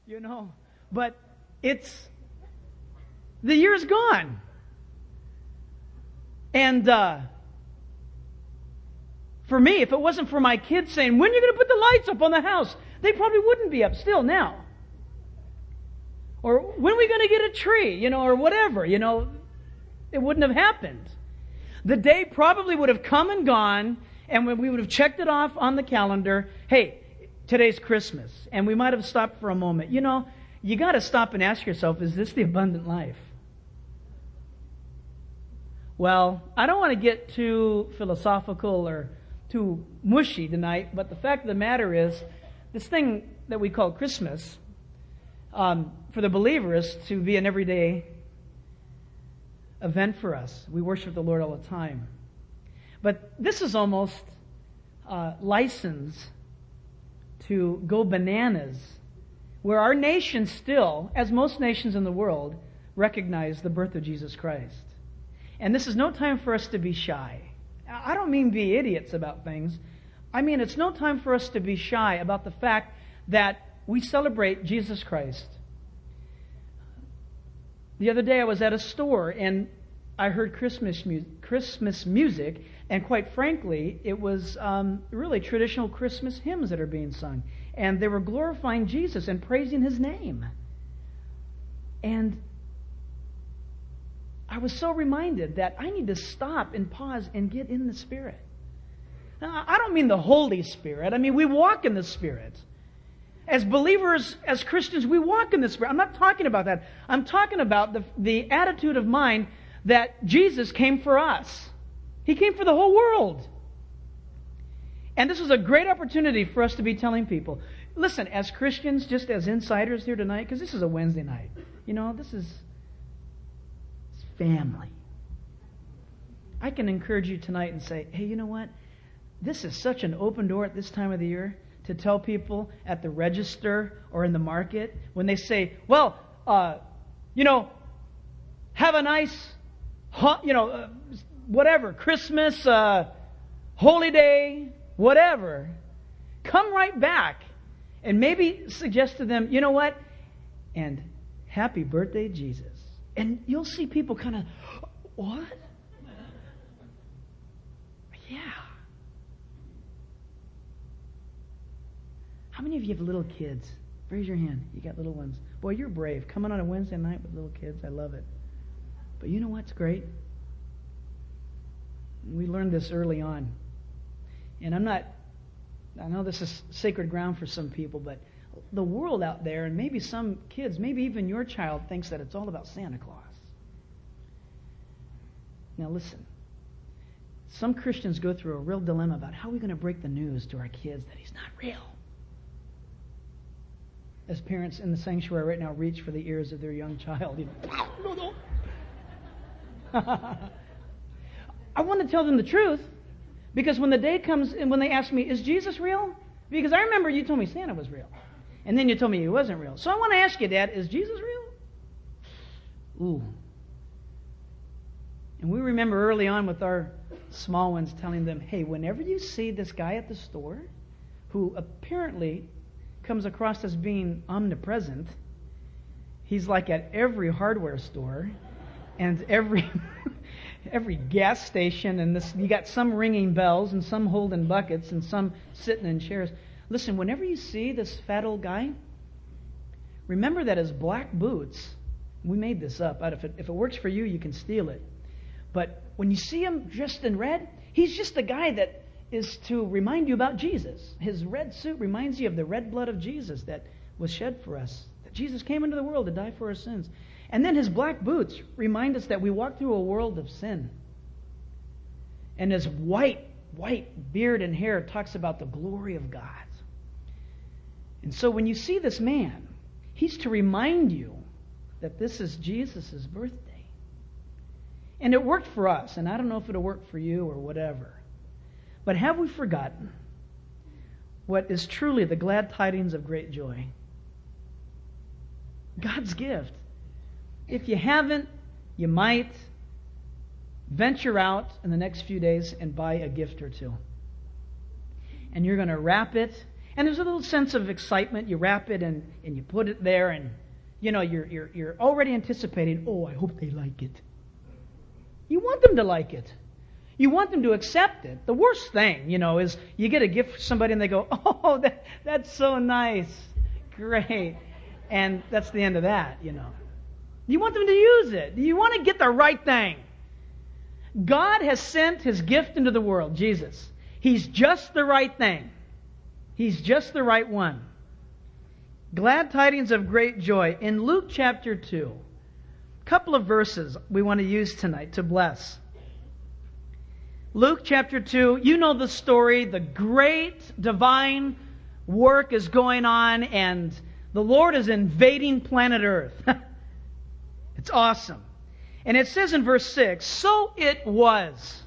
But the year's gone. And for me, if it wasn't for my kids saying, when are you going to put the lights up on the house? They probably wouldn't be up still now. Or when are we going to get a tree, or whatever, it wouldn't have happened. The day probably would have come and gone, and we would have checked it off on the calendar. Hey, today's Christmas. And we might have stopped for a moment. You got to stop and ask yourself, is this the abundant life? Well, I don't want to get too philosophical or too mushy tonight, but the fact of the matter is, this thing that we call Christmas, for the believer, is to be an everyday event for us. We worship the Lord all the time. But this is almost license to go bananas, where our nation still, as most nations in the world, recognize the birth of Jesus Christ. And this is no time for us to be shy. I don't mean be idiots about things. I mean it's no time for us to be shy about the fact that we celebrate Jesus Christ. The other day I was at a store and I heard Christmas music, and quite frankly, it was really traditional Christmas hymns that are being sung. And they were glorifying Jesus and praising His name. And I was so reminded that I need to stop and pause and get in the Spirit. Now, I don't mean the Holy Spirit. I mean, we walk in the Spirit. As believers, as Christians, we walk in the Spirit. I'm not talking about that. I'm talking about the attitude of mind that Jesus came for us. He came for the whole world. And this is a great opportunity for us to be telling people, listen, as Christians, just as insiders here tonight, because this is a Wednesday night. This is family. I can encourage you tonight and say, hey, you know what? This is such an open door at this time of the year to tell people at the register or in the market when they say, well, have a nice, whatever, Christmas, holy day, whatever. Come right back and maybe suggest to them, you know what? And happy birthday, Jesus. And you'll see people kind of, what? Yeah. How many of you have little kids? Raise your hand. You got little ones. Boy, you're brave. Coming on a Wednesday night with little kids. I love it. But you know what's great? We learned this early on. And I know this is sacred ground for some people, but the world out there, and maybe some kids, maybe even your child, thinks that it's all about Santa Claus. Now listen, some Christians go through a real dilemma about how we're going to break the news to our kids that He's not real. As parents in the sanctuary right now reach for the ears of their young child, no. I want to tell them the truth, because when the day comes and when they ask me, is Jesus real? Because I remember you told me Santa was real. And then you told me He wasn't real. So I want to ask you, Dad, is Jesus real? Ooh. And we remember early on with our small ones telling them, hey, whenever you see this guy at the store who apparently comes across as being omnipresent, he's like at every hardware store and every gas station, and you got some ringing bells and some holding buckets and some sitting in chairs. Listen, whenever you see this fat old guy, remember that his black boots, we made this up, if it works for you, you can steal it. But when you see him dressed in red, he's just the guy that is to remind you about Jesus. His red suit reminds you of the red blood of Jesus that was shed for us. That Jesus came into the world to die for our sins. And then his black boots remind us that we walk through a world of sin. And his white beard and hair talks about the glory of God. And so when you see this man, he's to remind you that this is Jesus' birthday. And it worked for us, and I don't know if it'll work for you or whatever. But have we forgotten what is truly the glad tidings of great joy? God's gift. If you haven't, you might venture out in the next few days and buy a gift or two. And you're going to wrap it. And there's a little sense of excitement. You wrap it and you put it there, and you're already anticipating, oh, I hope they like it. You want them to like it. You want them to accept it. The worst thing, is you get a gift for somebody and they go, oh, that's so nice. Great. And that's the end of that, You want them to use it. You want to get the right thing. God has sent His gift into the world, Jesus. He's just the right thing. He's just the right one. Glad tidings of great joy. In Luke chapter 2, a couple of verses we want to use tonight to bless. Luke chapter 2, you know the story. The great divine work is going on, and the Lord is invading planet Earth. It's awesome. And it says in verse 6, so it was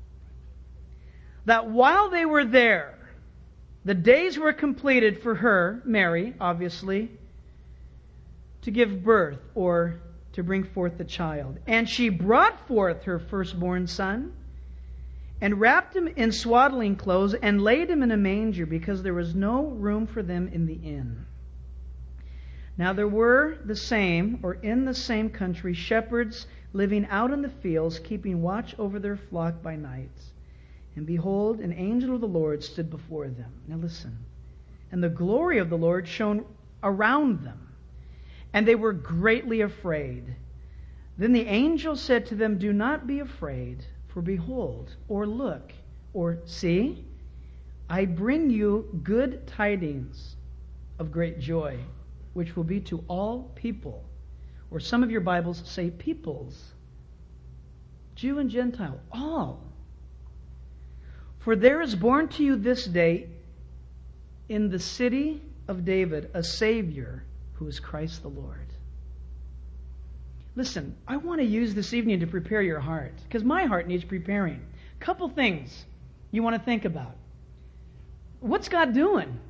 that while they were there, the days were completed for her, Mary, obviously, to give birth or to bring forth the child. And she brought forth her firstborn son and wrapped him in swaddling clothes and laid him in a manger because there was no room for them in the inn. Now there were in the same country, shepherds living out in the fields, keeping watch over their flock by night. And behold, an angel of the Lord stood before them. Now listen. And the glory of the Lord shone around them, and they were greatly afraid. Then the angel said to them, do not be afraid, for behold, or look, or see, I bring you good tidings of great joy, which will be to all people. Or some of your Bibles say peoples. Jew and Gentile, all. For there is born to you this day in the city of David a Savior who is Christ the Lord. Listen, I want to use this evening to prepare your heart, because my heart needs preparing. A couple things you want to think about. What's God doing?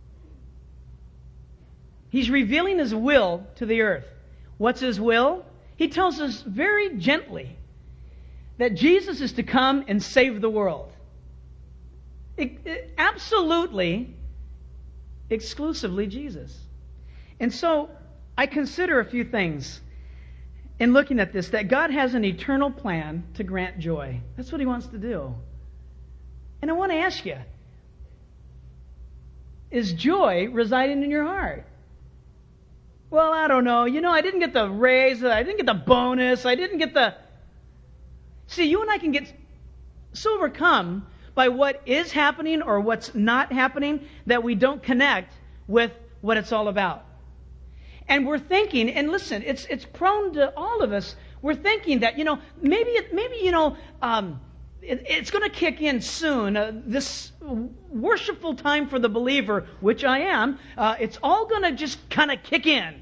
He's revealing His will to the earth. What's His will? He tells us very gently that Jesus is to come and save the world. Absolutely, exclusively Jesus. And so, I consider a few things in looking at this, that God has an eternal plan to grant joy. That's what He wants to do. And I want to ask you, is joy residing in your heart? Well, I don't know. I didn't get the raise. I didn't get the bonus. I didn't get the... See, you and I can get so overcome by what is happening or what's not happening that we don't connect with what it's all about. And we're thinking, and listen, it's prone to all of us. We're thinking that, maybe it's going to kick in soon. This worshipful time for the believer, which I am, it's all going to just kind of kick in.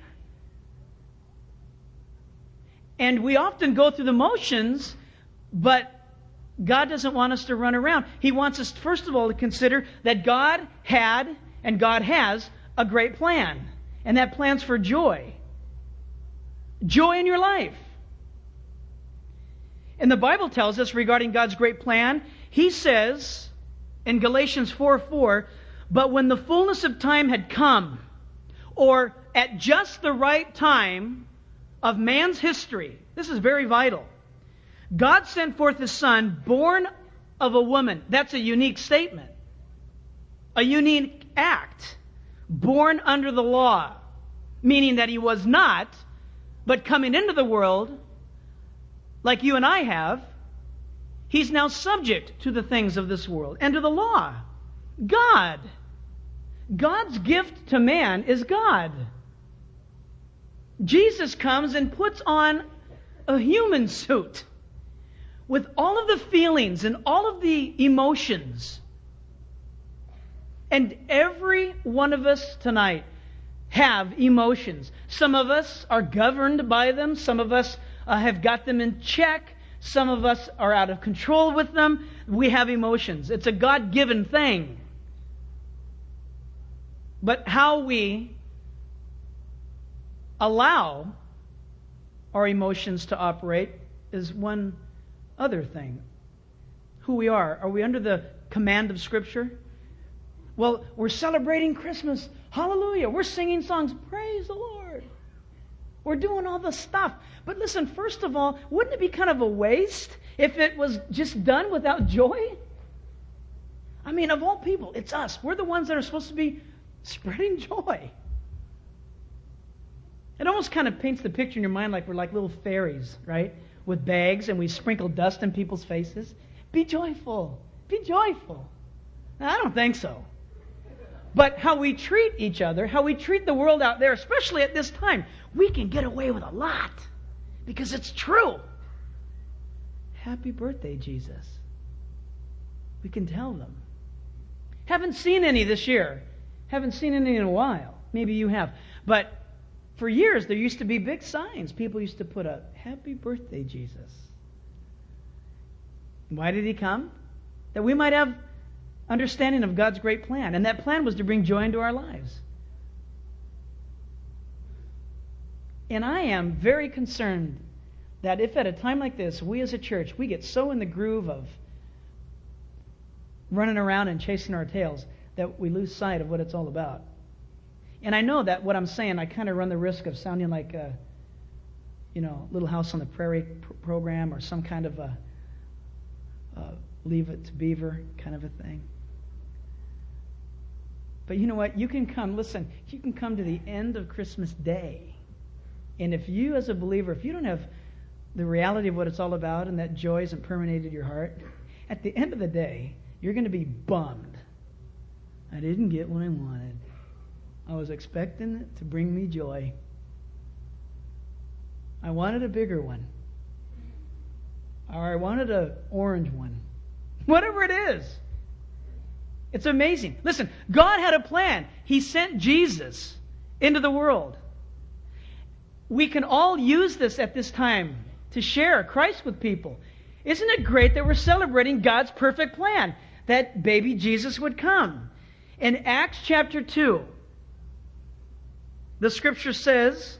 And we often go through the motions, but God doesn't want us to run around. He wants us, first of all, to consider that God had and God has a great plan. And that plan's for joy. Joy in your life. And the Bible tells us regarding God's great plan, He says in Galatians 4:4, but when the fullness of time had come, or at just the right time of man's history, this is very vital, God sent forth His Son, born of a woman. That's a unique statement. A unique act. Born under the law. Meaning that He was not, but coming into the world, like you and I have, He's now subject to the things of this world and to the law. God. God's gift to man is God. Jesus comes and puts on a human suit with all of the feelings and all of the emotions. And every one of us tonight have emotions. Some of us are governed by them. Some of us have got them in check. Some of us are out of control with them. We have emotions. It's a God-given thing. But how we allow our emotions to operate is one other thing. Who we are. Are we under the command of Scripture? Well, we're celebrating Christmas. Hallelujah. We're singing songs. Praise the Lord. We're doing all the stuff. But listen, first of all, wouldn't it be kind of a waste if it was just done without joy? I mean, of all people, it's us. We're the ones that are supposed to be spreading joy. It almost kind of paints the picture in your mind like we're like little fairies, right? With bags, and we sprinkle dust in people's faces. Be joyful. Be joyful. Now, I don't think so. But how we treat each other, how we treat the world out there, especially at this time, we can get away with a lot because it's true. Happy birthday, Jesus. We can tell them. Haven't seen any this year. Haven't seen any in a while. Maybe you have. But for years, there used to be big signs. People used to put up, Happy birthday, Jesus. Why did He come? That we might have understanding of God's great plan. And that plan was to bring joy into our lives. And I am very concerned that if at a time like this, we as a church, we get so in the groove of running around and chasing our tails that we lose sight of what it's all about. And I know that what I'm saying, I kind of run the risk of sounding like a, Little House on the Prairie program or some kind of a Leave It to Beaver kind of a thing. But you know what? You can come to the end of Christmas Day. And if you as a believer, if you don't have the reality of what it's all about and that joy hasn't permeated your heart, at the end of the day, you're going to be bummed. I didn't get what I wanted. I was expecting it to bring me joy. I wanted a bigger one. Or I wanted an orange one. Whatever it is. It's amazing. Listen, God had a plan. He sent Jesus into the world. We can all use this at this time to share Christ with people. Isn't it great that we're celebrating God's perfect plan? That baby Jesus would come. In Acts chapter 2, the Scripture says,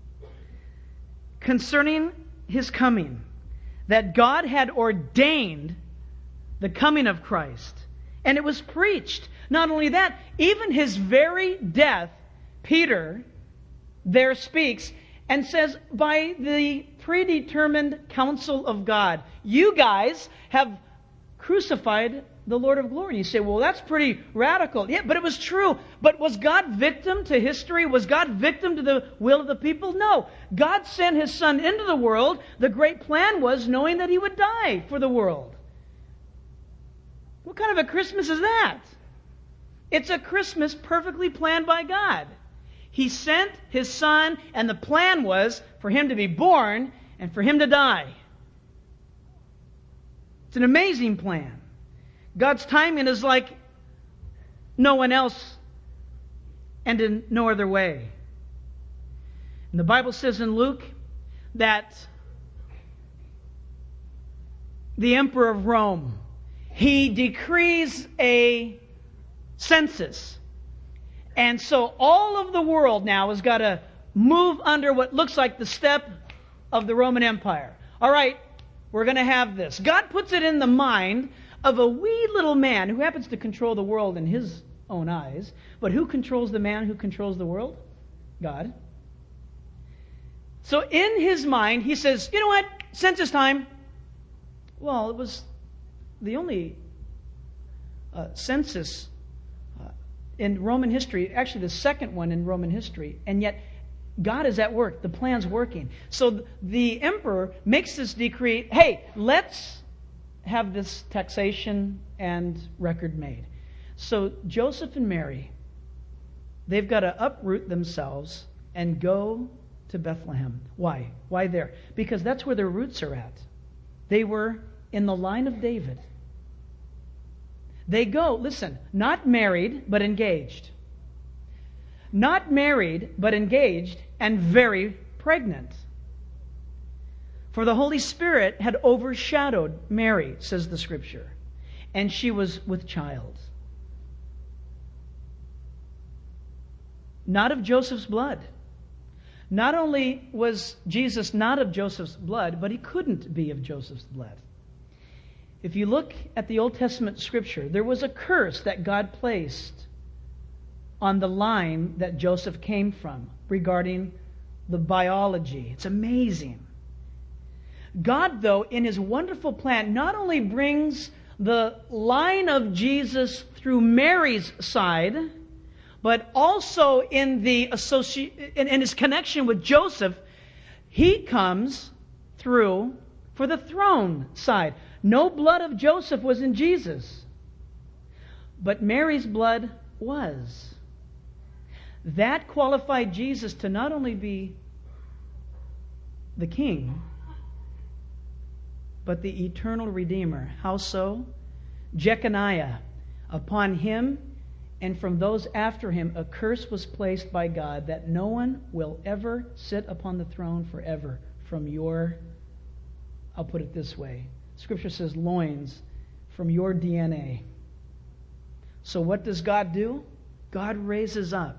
concerning His coming, that God had ordained the coming of Christ. And it was preached. Not only that, even His very death, Peter there speaks and says, by the predetermined counsel of God, you guys have crucified the Lord of glory. You say, well, that's pretty radical. Yeah, but it was true. But was God victim to history? Was God victim to the will of the people? No. God sent His Son into the world. The great plan was knowing that He would die for the world. What kind of a Christmas is that? It's a Christmas perfectly planned by God. He sent His Son, and the plan was for Him to be born and for Him to die. It's an amazing plan. God's timing is like no one else and in no other way. And the Bible says in Luke that the Emperor of Rome, he decrees a census. And so all of the world now has got to move under what looks like the step of the Roman Empire. All right, we're going to have this. God puts it in the mind of a wee little man who happens to control the world in his own eyes. But who controls the man who controls the world? God. So in his mind, he says, you know what? Census time. Well, it was the only census in Roman history, actually the second one in Roman history, and yet God is at work. The plan's working. So the emperor makes this decree, hey, let's have this taxation and record made. So Joseph and Mary, they've got to uproot themselves and go to Bethlehem. Why? Why there? Because that's where their roots are at. They were in the line of David. They go, listen, not married, but engaged. Not married, but engaged, and very pregnant. For the Holy Spirit had overshadowed Mary, says the Scripture, and she was with child. Not of Joseph's blood. Not only was Jesus not of Joseph's blood, but He couldn't be of Joseph's blood. If you look at the Old Testament scripture, there was a curse that God placed on the line that Joseph came from regarding the biology. It's amazing. God, though, in His wonderful plan, not only brings the line of Jesus through Mary's side, but also in His connection with Joseph, He comes through for the throne side. No blood of Joseph was in Jesus, but Mary's blood was. That qualified Jesus to not only be the King, but the eternal Redeemer. How so? Jeconiah, upon him and from those after him, a curse was placed by God that no one will ever sit upon the throne forever from your, I'll put it this way, Scripture says loins, from your DNA. So what does God do? God raises up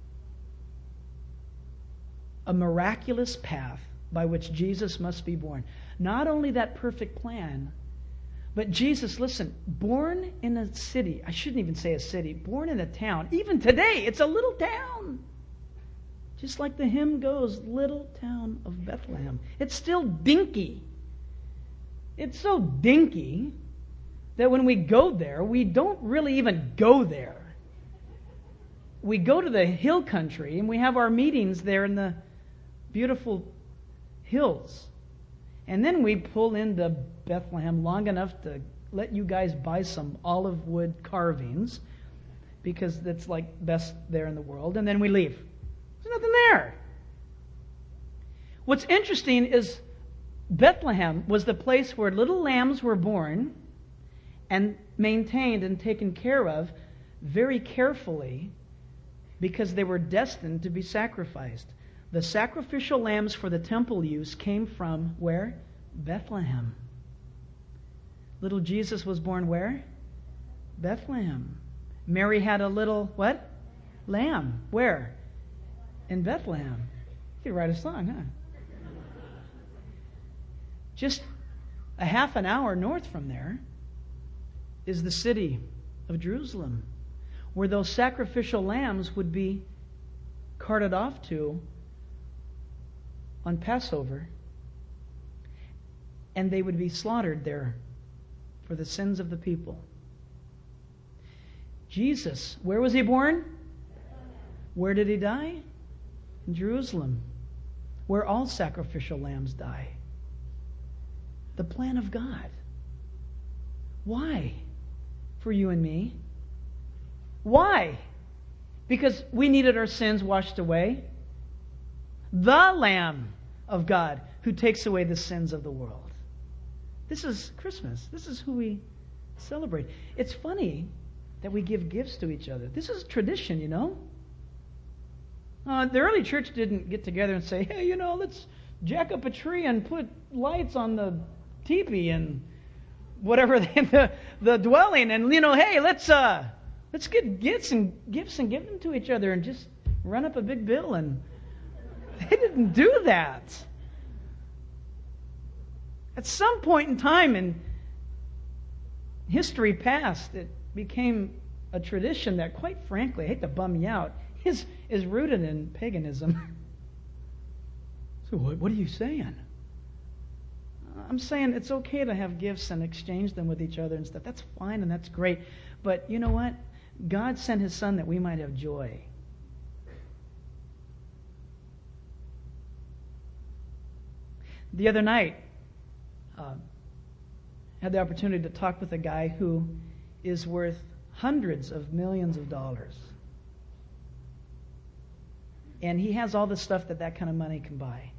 a miraculous path by which Jesus must be born. Not only that perfect plan, but Jesus, listen, born in a city, I shouldn't even say a city, born in a town. Even today, it's a little town. Just like the hymn goes, little town of Bethlehem. It's still dinky. It's so dinky that when we go there, we don't really even go there. We go to the hill country and we have our meetings there in the beautiful hills. And then we pull into Bethlehem long enough to let you guys buy some olive wood carvings because that's like best there in the world. And then we leave. There's nothing there. What's interesting is Bethlehem was the place where little lambs were born and maintained and taken care of very carefully because they were destined to be sacrificed. The sacrificial lambs for the temple use came from where? Bethlehem. Little Jesus was born where? Bethlehem. Mary had a little, what? Lamb. Where? In Bethlehem. You could write a song, huh? Just a half an hour north from there is the city of Jerusalem, where those sacrificial lambs would be carted off to on Passover, and they would be slaughtered there for the sins of the people. Jesus, where was He born? Where did He die? In Jerusalem, where all sacrificial lambs die. The plan of God. Why? For you and me. Why? Because we needed our sins washed away. The Lamb of God who takes away the sins of the world. This is Christmas. This is who we celebrate. It's funny that we give gifts to each other. This is tradition, you know. The early church didn't get together and say, hey, let's jack up a tree and put lights on the teepee and whatever the dwelling, and hey, let's get gifts and give them to each other and just run up a big bill. And they didn't do that. At some point in time in history past, it became a tradition that, quite frankly, I hate to bum you out, is rooted in paganism. So what are you saying? I'm saying it's okay to have gifts and exchange them with each other and stuff. That's fine and that's great. But you know what? God sent His Son that we might have joy. The other night, had the opportunity to talk with a guy who is worth hundreds of millions of dollars. And he has all the stuff that kind of money can buy.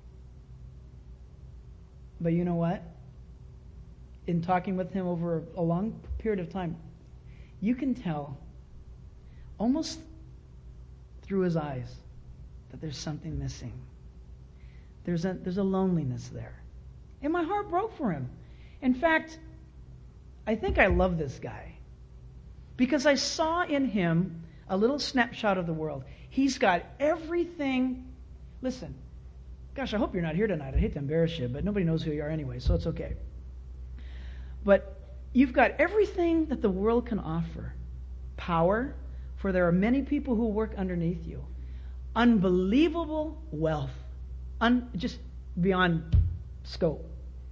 But you know what? In talking with him over a long period of time, you can tell almost through his eyes that there's something missing. There's a loneliness there. And my heart broke for him. In fact, I think I love this guy because I saw in him a little snapshot of the world. He's got everything. Listen, gosh, I hope you're not here tonight. I hate to embarrass you, but nobody knows who you are anyway, so it's okay. But You've got everything that the world can offer. Power, for there are many people who work underneath you. Unbelievable wealth. Just beyond scope.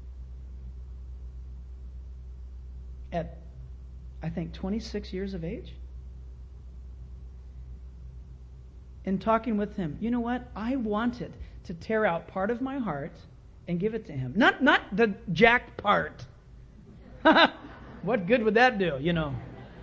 At, I think, 26 years of age. In talking with him, you know what? I wanted to tear out part of my heart and give it to him. Not the jacked part. What good would that do, you know?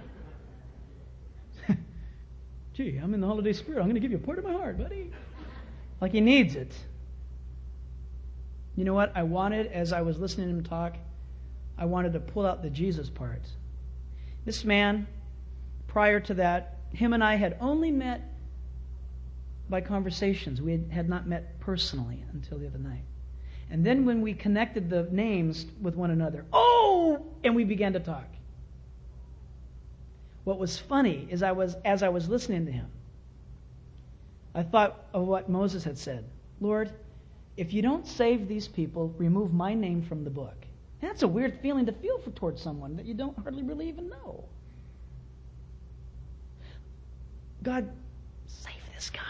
Gee, I'm in the holiday spirit. I'm going to give you a part of my heart, buddy. Like he needs it. You know what? I wanted, as I was listening to him talk, I wanted to pull out the Jesus part. This man, prior to that, him and I had only met by conversations. We had not met personally until the other night. And then when we connected the names with one another, and we began to talk. What was funny is as I was listening to him, I thought of what Moses had said. Lord, if you don't save these people, remove my name from the book. And that's a weird feeling to feel towards someone that you don't hardly really even know. God, save this guy.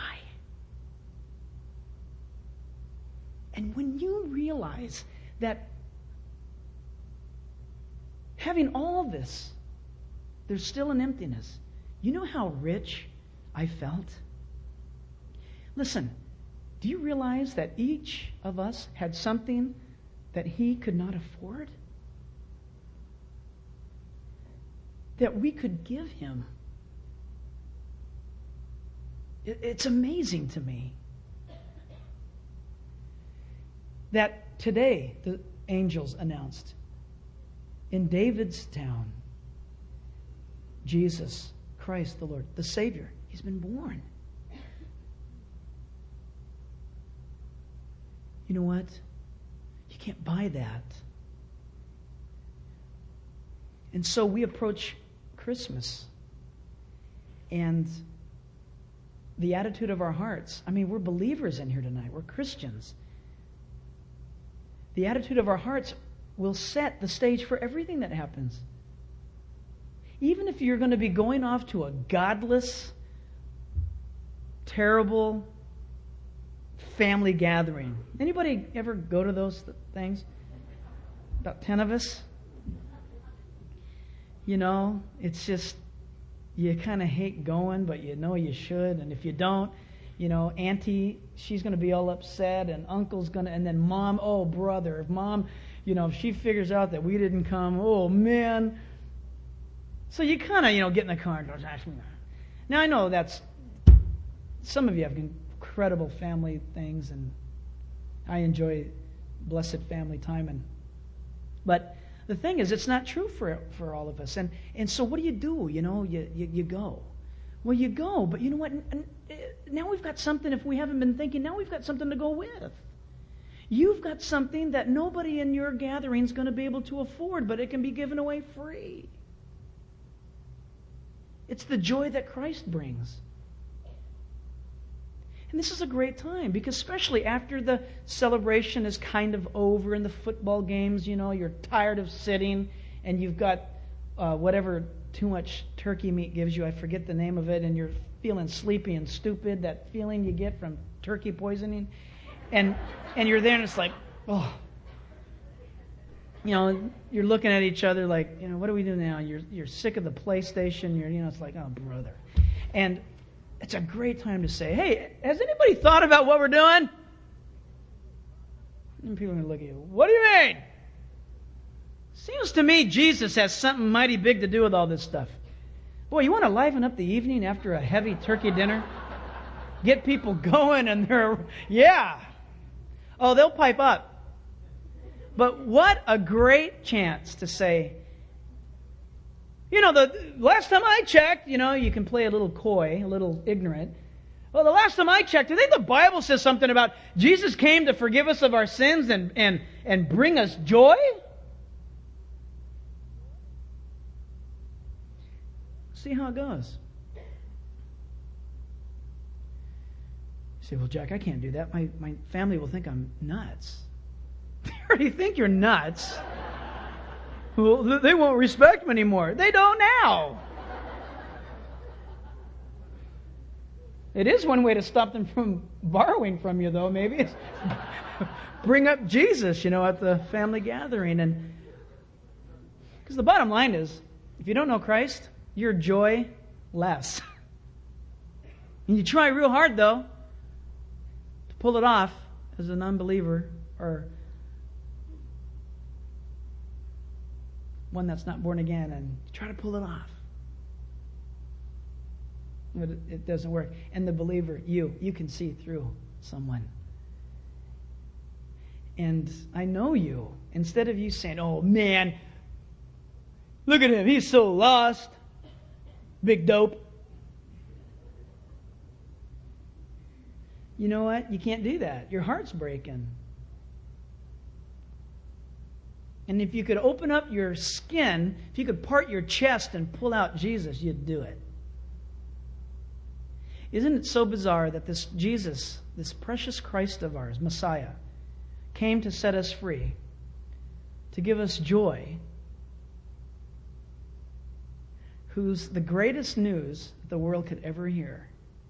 And when you realize that having all this, there's still an emptiness. You know how rich I felt? Listen, do you realize that each of us had something that he could not afford? That we could give him. It's amazing to me that today the angels announced in David's town, Jesus Christ the Lord, the Savior, he's been born. You know what? You can't buy that. And so we approach Christmas and the attitude of our hearts. I mean, we're believers in here tonight. We're Christians. The attitude of our hearts will set the stage for everything that happens. Even if you're going to be going off to a godless, terrible family gathering. Anybody ever go to those things? About 10 of us. You know, it's just, you kind of hate going, but you know you should. And if you don't, you know, Auntie, she's going to be all upset, and Uncle's going to, and then Mom, oh, brother, if Mom, you know, if she figures out that we didn't come, oh, man. So you kind of, you know, get in the car and go, now I know that's, some of you have incredible family things, and I enjoy blessed family time, but the thing is, it's not true for all of us. And so what do? You know, you go. Well, you go, but you know what? Now we've got something, if we haven't been thinking, now we've got something to go with. You've got something that nobody in your gathering is going to be able to afford, but it can be given away free. It's the joy that Christ brings. And this is a great time, because especially after the celebration is kind of over and the football games, you know, you're tired of sitting and you've got whatever too much turkey meat gives you, I forget the name of it, and you're feeling sleepy and stupid, that feeling you get from turkey poisoning. And you're there and it's like, oh. You know, you're looking at each other like, you know, what do we do now? You're sick of the PlayStation. It's like, oh, brother. And it's a great time to say, hey, has anybody thought about what we're doing? And people are going to look at you. What do you mean? Seems to me Jesus has something mighty big to do with all this stuff. Boy, you want to liven up the evening after a heavy turkey dinner? Get people going and yeah. Oh, they'll pipe up. But what a great chance to say, you know, the last time I checked, you know, you can play a little coy, a little ignorant. Well, the last time I checked, I think the Bible says something about Jesus came to forgive us of our sins and bring us joy. See how it goes. You say, well, Jack, I can't do that. My family will think I'm nuts. They already think you're nuts. Well, they won't respect me anymore. They don't now. It is one way to stop them from borrowing from you, though. Maybe it's bring up Jesus, at the family gathering. And because the bottom line is, if you don't know Christ, your joy less. And you try real hard, though, to pull it off as an unbeliever or one that's not born again, and try to pull it off. But it doesn't work. And the believer, you can see through someone. And I know you. Instead of you saying, oh man, look at him, he's so lost. Big dope. You know what? You can't do that. Your heart's breaking. And if you could open up your skin, if you could part your chest and pull out Jesus, you'd do it. Isn't it so bizarre that this Jesus, this precious Christ of ours, Messiah, came to set us free, to give us joy, who's the greatest news that the world could ever hear.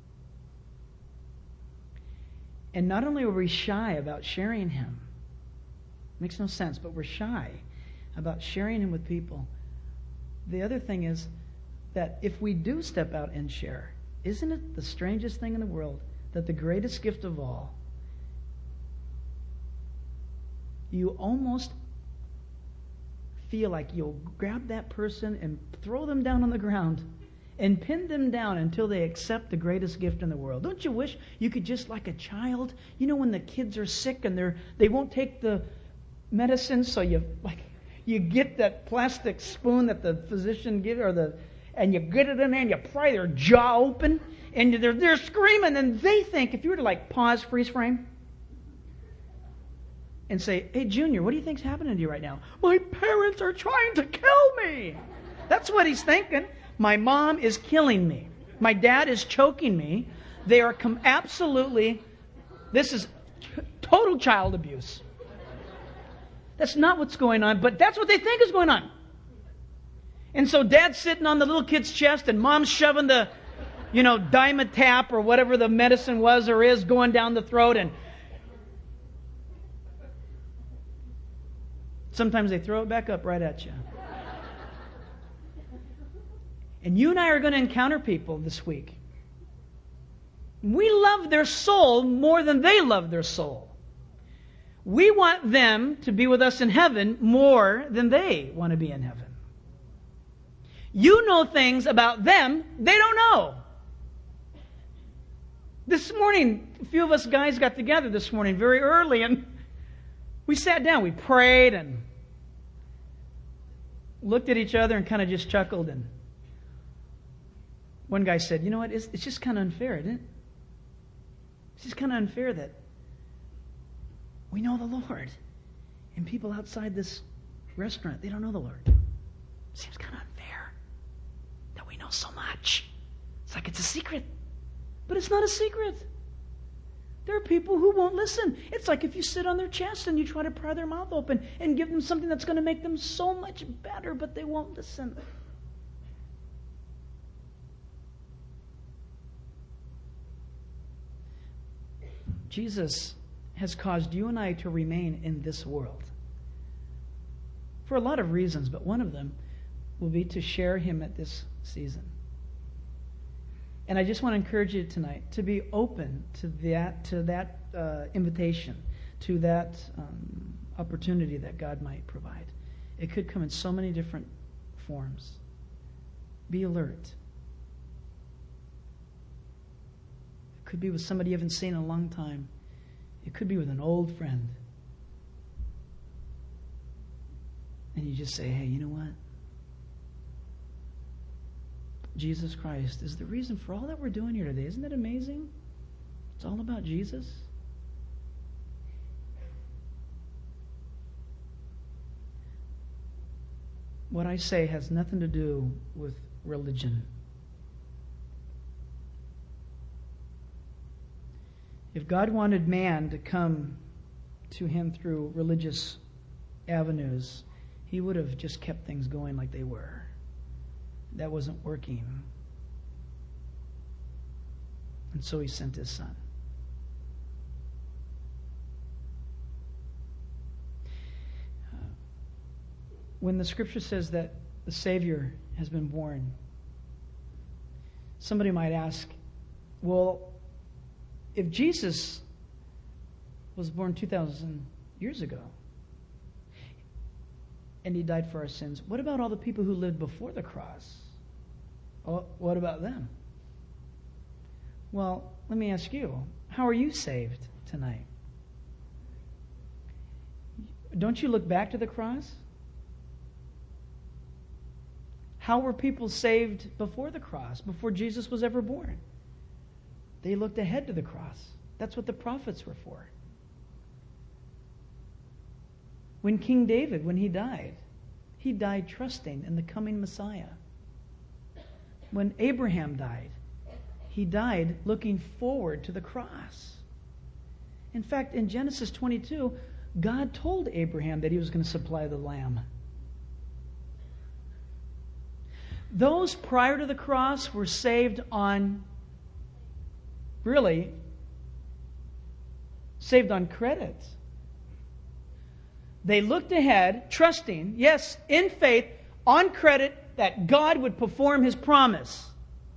And not only are we shy about sharing him, makes no sense, but we're shy about sharing him with people. The other thing is that if we do step out and share, isn't it the strangest thing in the world that the greatest gift of all, you almost feel like you'll grab that person and throw them down on the ground and pin them down until they accept the greatest gift in the world. Don't you wish you could just, like a child, when the kids are sick and they won't take the medicine, so you get that plastic spoon that the physician gives, and you get it in there and you pry their jaw open and they're screaming, and they think, if you were to pause, freeze frame, and say, hey Junior, what do you think's happening to you right now? My parents are trying to kill me. That's what he's thinking. My mom is killing me. My dad is choking me. They are this is total child abuse. That's not what's going on, but that's what they think is going on. And so dad's sitting on the little kid's chest and mom's shoving the, Dimetap or whatever the medicine was or is going down the throat, and sometimes they throw it back up right at you. And you and I are going to encounter people this week. We love their soul more than they love their soul. We want them to be with us in heaven more than they want to be in heaven. You know things about them they don't know. This morning, a few of us guys got together this morning very early, and we sat down. We prayed and looked at each other and kind of just chuckled. And one guy said, you know what, it's just kind of unfair, isn't it? It's just kind of unfair that we know the Lord, and people outside this restaurant, they don't know the Lord. It seems kind of unfair that we know so much. It's like it's a secret. But it's not a secret. There are people who won't listen. It's like if you sit on their chest and you try to pry their mouth open and give them something that's going to make them so much better, but they won't listen. Jesus has caused you and I to remain in this world for a lot of reasons, but one of them will be to share him at this season. And I just want to encourage you tonight to be open to that invitation, to that opportunity that God might provide. It could come in so many different forms. Be alert. It could be with somebody you haven't seen in a long time. It could be with an old friend. And you just say, hey, you know what? Jesus Christ is the reason for all that we're doing here today. Isn't that amazing? It's all about Jesus. What I say has nothing to do with religion. If God wanted man to come to him through religious avenues, he would have just kept things going like they were. That wasn't working. And so he sent his Son. When the Scripture says that the Savior has been born, somebody might ask, well, if Jesus was born 2,000 years ago, and he died for our sins, what about all the people who lived before the cross? Oh, what about them? Well, let me ask you, how are you saved tonight? Don't you look back to the cross? How were people saved before the cross, before Jesus was ever born? They looked ahead to the cross. That's what the prophets were for. When King David, when he died trusting in the coming Messiah. When Abraham died, he died looking forward to the cross. In fact, in Genesis 22, God told Abraham that he was going to supply the lamb. Those prior to the cross were saved on credit. They looked ahead, trusting, yes, in faith, on credit, that God would perform His promise.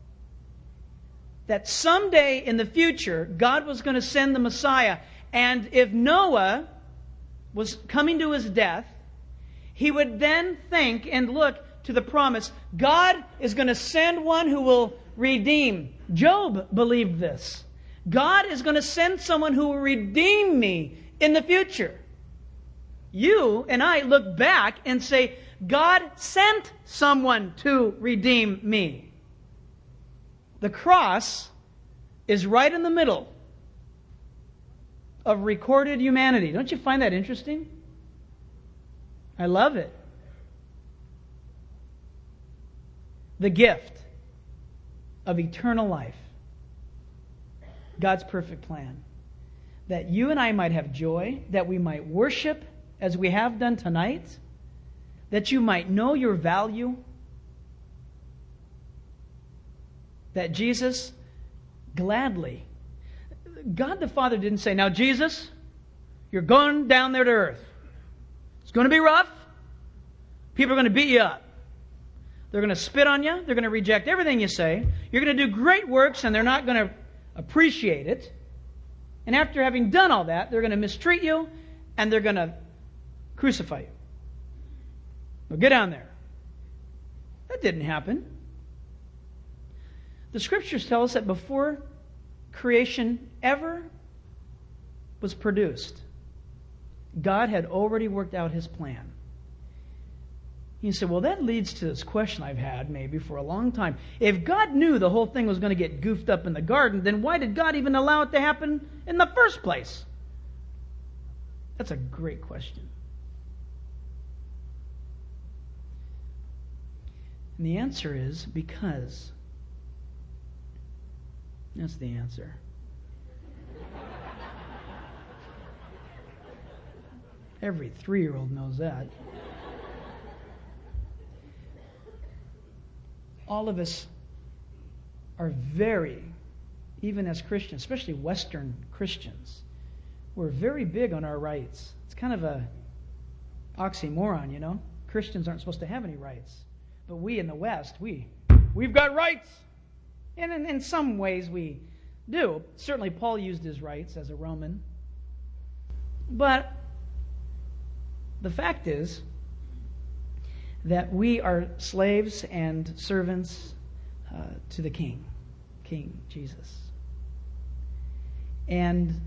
That someday in the future, God was going to send the Messiah. And if Noah was coming to his death, he would then think and look to the promise, God is going to send one who will redeem. Job believed this. God is going to send someone who will redeem me in the future. You and I look back and say, God sent someone to redeem me. The cross is right in the middle of recorded humanity. Don't you find that interesting? I love it. The gift of eternal life. God's perfect plan. That you and I might have joy, that we might worship as we have done tonight, that you might know your value, that Jesus gladly, God the Father didn't say, now Jesus, you're going down there to earth. It's going to be rough. People are going to beat you up. They're going to spit on you. They're going to reject everything you say. You're going to do great works and they're not going to appreciate it. And after having done all that, they're going to mistreat you and they're going to crucify you. Well, get down there. That didn't happen. The Scriptures tell us that before creation ever was produced, God had already worked out His plan. You say, well, that leads to this question I've had maybe for a long time. If God knew the whole thing was going to get goofed up in the garden, then why did God even allow it to happen in the first place? That's a great question. And the answer is because. That's the answer. Every 3-year-old knows that. All of us are very, even as Christians, especially Western Christians, we're very big on our rights. It's kind of a oxymoron, you know? Christians aren't supposed to have any rights. But we in the West, we've got rights. And in some ways we do. Certainly Paul used his rights as a Roman. But the fact is that we are slaves and servants to the King Jesus. And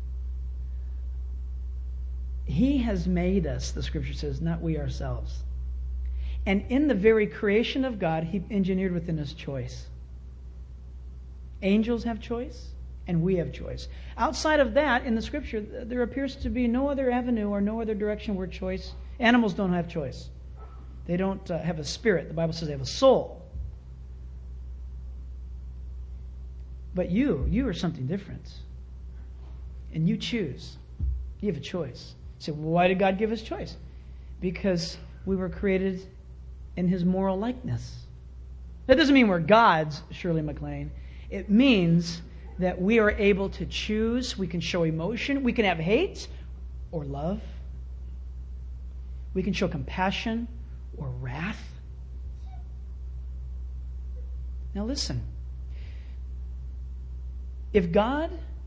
He has made us, the Scripture says, not we ourselves. And in the very creation of God, He engineered within us choice. Angels have choice, and we have choice. Outside of that, in the Scripture, there appears to be no other avenue or no other direction where choice. Animals don't have choice. They don't have a spirit. The Bible says they have a soul. But you are something different. And you choose. You have a choice. You say, well, why did God give us choice? Because we were created in His moral likeness. That doesn't mean we're gods, Shirley MacLaine. It means that we are able to choose. We can show emotion. We can have hate or love. We can show compassion or wrath. Now listen. If God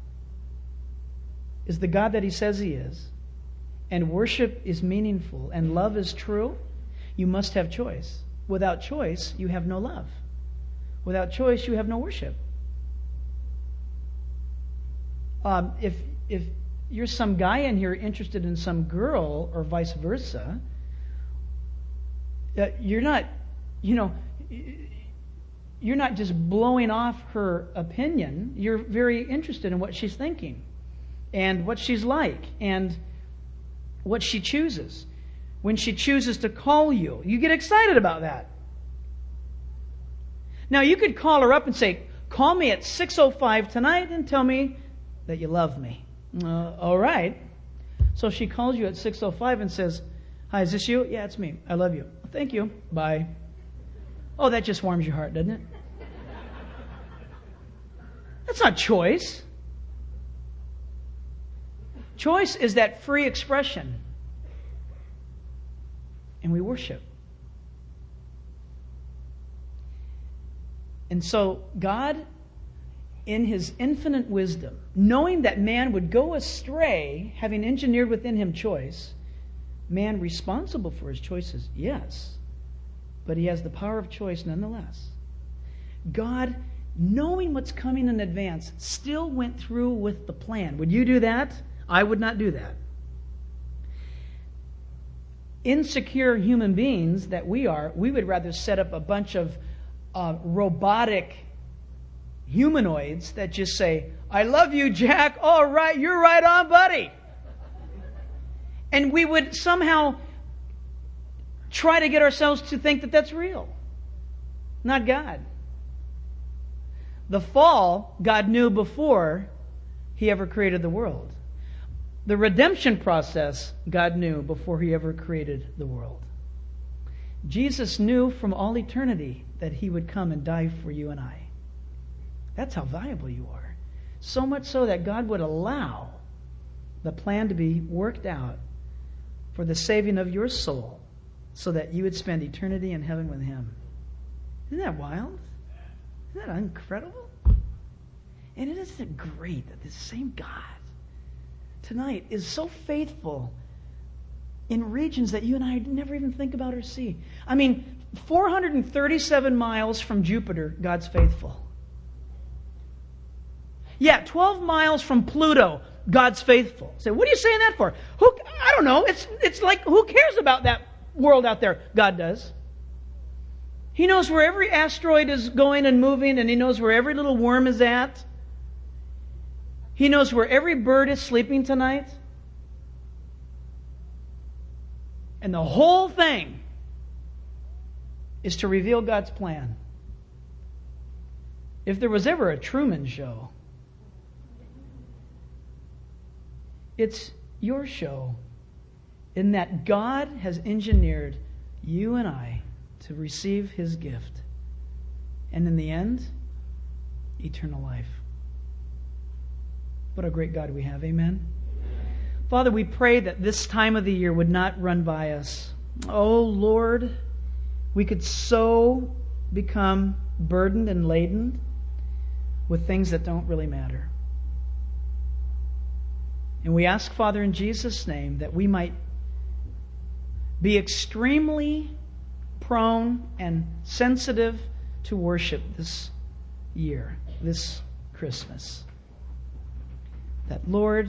is the God that He says He is, and worship is meaningful, and love is true, you must have choice. Without choice, you have no love. Without choice, you have no worship. If you're some guy in here interested in some girl, or vice versa, you're not just blowing off her opinion. You're very interested in what she's thinking, and what she's like, and what she chooses. When she chooses to call you, you get excited about that. Now, you could call her up and say, call me at 6:05 tonight and tell me that you love me. All right. So she calls you at 6:05 and says, hi, is this you? Yeah, it's me. I love you. Thank you. Bye. Oh, that just warms your heart, doesn't it? That's not choice. Choice is that free expression. And we worship. And so God, in His infinite wisdom, knowing that man would go astray, having engineered within him choice, man responsible for his choices, yes, but he has the power of choice nonetheless. God, knowing what's coming in advance, still went through with the plan. Would you do that? I would not do that. Insecure human beings that we are, we would rather set up a bunch of robotic humanoids that just say, I love you, Jack. All right, you're right on, buddy. And we would somehow try to get ourselves to think that that's real. Not God. The fall, God knew before He ever created the world. The redemption process, God knew before He ever created the world. Jesus knew from all eternity that He would come and die for you and I. That's how valuable you are. So much so that God would allow the plan to be worked out for the saving of your soul so that you would spend eternity in heaven with Him. Isn't that wild? Isn't that incredible? And isn't it great that this same God tonight is so faithful in regions that you and I never even think about or see. I mean, 437 miles from Jupiter, God's faithful. Yeah, 12 miles from Pluto, God's faithful. Say, what are you saying that for? I don't know. It's like, who cares about that world out there? God does. He knows where every asteroid is going and moving, and He knows where every little worm is at. He knows where every bird is sleeping tonight. And the whole thing is to reveal God's plan. If there was ever a Truman Show, it's your show, in that God has engineered you and I to receive His gift. And in the end, eternal life. What a great God we have. Amen. Father, we pray that this time of the year would not run by us. Oh, Lord, we could so become burdened and laden with things that don't really matter. And we ask, Father, in Jesus' name, that we might be extremely prone and sensitive to worship this year, this Christmas. That, Lord,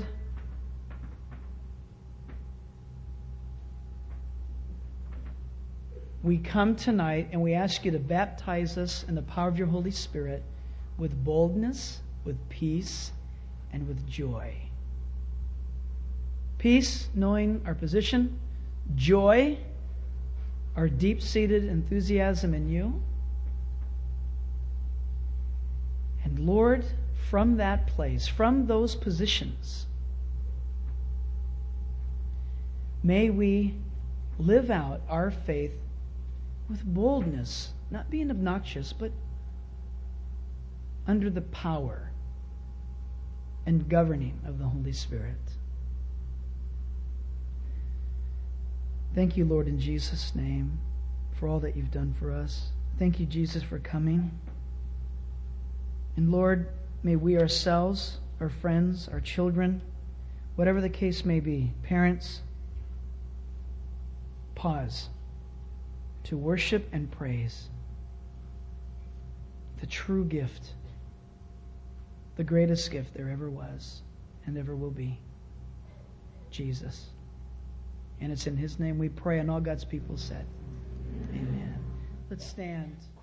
we come tonight and we ask You to baptize us in the power of Your Holy Spirit with boldness, with peace, and with joy. Peace, knowing our position. Joy, our deep-seated enthusiasm in You. And Lord, from that place, from those positions, may we live out our faith with boldness, not being obnoxious, but under the power and governing of the Holy Spirit. Thank you, Lord, in Jesus' name, for all that you've done for us. Thank you, Jesus, for coming. And Lord, may we ourselves, our friends, our children, whatever the case may be, parents, pause to worship and praise the true gift, the greatest gift there ever was and ever will be, Jesus. And it's in His name we pray, and all God's people said, Amen. Let's stand.